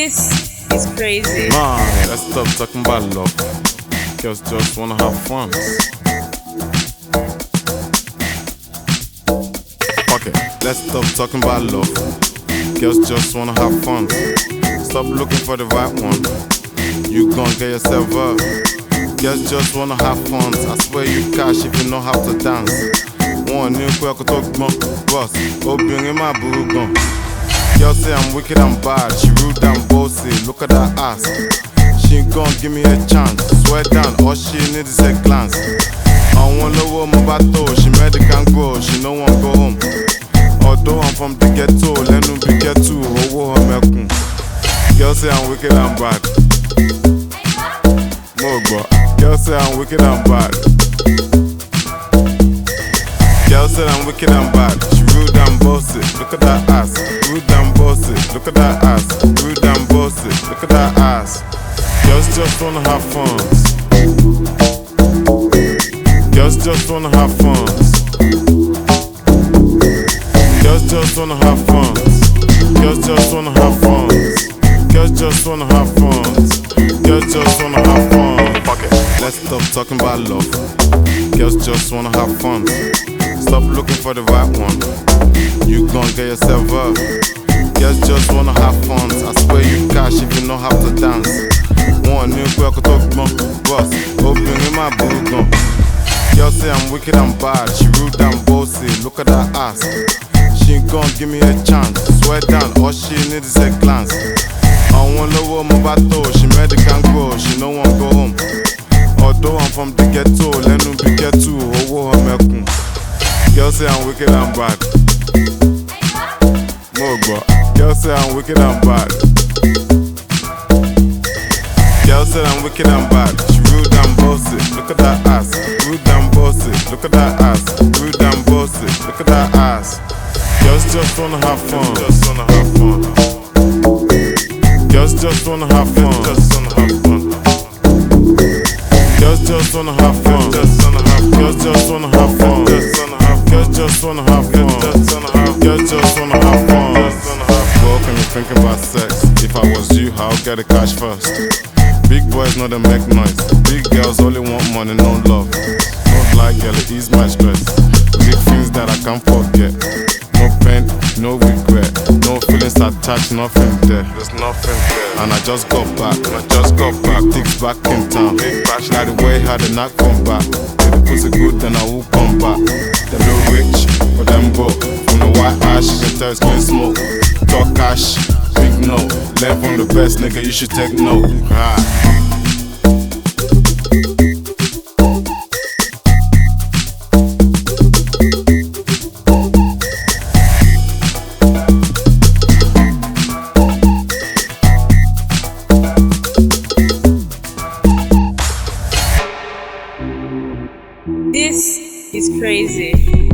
This is crazy. Man, let's stop talking about love. Girls just wanna have fun. Fuck it, let's stop talking about love. Girls just wanna have fun. Stop looking for the right one. You gon' get yourself up. Girls just wanna have fun. I swear you cash if you know how to dance. One new quick talk boss. Obìnrin my boo gun. Girl say I'm wicked and bad. She rude and bossy. Look at that ass. She gon' give me a chance. Swear down, all she need is a glance. I wanna know what my battle. She made the gang grow. She no one go home. Although I'm from the ghetto, let me be ghetto. Girl say I'm wicked and bad. Mogba. Girl say I'm wicked and bad. Girl say I'm wicked and bad. She rude and bossy. Look at that ass. Rude and bossy. Look at that ass. Rude and bossy. Look at that ass. Girls just wanna have fun. Girls just wanna have fun. Girls just wanna have fun. Girls just wanna have fun. Girls just wanna have fun. Girls just wanna have fun. Fuck it. Let's stop talking about love. Girls just wanna have fun. Stop looking for the right one. You gon' get yourself up. Girls just wanna have fun. I swear you cash if you know how to dance. One new quick talk boss. Obìnrin my boo gun. Girl say I'm wicked and bad. She rude and bossy. Look at that ass. She gon' give me a chance. Swear down, all she need is a glance. I wanna know what my battle. She made the gang grow. She no one go home. Although I'm from the ghetto, let me be ghetto. Girl say I'm wicked and bad. Mogba. Girl say I'm wicked and bad. Girl say I'm wicked and bad. She rude and bossy. Look at that ass. Rude and bossy. Look at that ass. Rude and bossy. Look at that ass. Girls just wanna have fun. Just wanna have fun. Girls just wanna have fun. Just wanna have fun. Girls just wanna have fun. Just wanna have. Girls just wanna have fun. Just wanna have. Girls just wanna have fun. Just wanna have. Girls just wanna have fun. What can you thinking about sex? If I was you, I'll get the cash first. Big boys know they make noise. Big girls only want money, no love. Don't like girl, it ease my stress. Big things that I can't forget. No pain, no regret. No feelings attached, nothing there. There's nothing there. And I just got back. Things back in town. Now the way how the knock come back. If the pussy good, then I will come back. Them no rich, but them broke. From the white ash, you can tell it's clean smoke. Talk cash, big no. Learn from the best, nigga, you should take note. This is crazy.